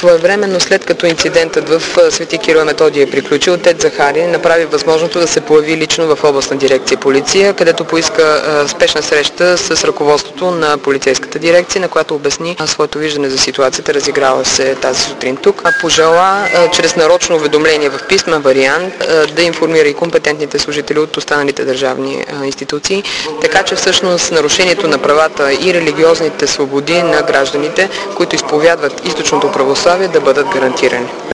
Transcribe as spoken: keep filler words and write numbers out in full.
Своевременно, след като инцидентът в Свети Кирил и Методий е приключил, отец Захари направи възможното да се появи лично в областна дирекция полиция, където поиска спешна среща с ръководството на полицейската дирекция, на която обясни своето виждане за ситуацията, разиграла се тази сутрин тук. Пожела чрез нарочно уведомление в писмен вариант да информира и компетентните служители от останалите държавни институции, така че всъщност нарушението на правата и религиозните свободи на гражданите, които изповядват източното православие, да бъдат гарантирани.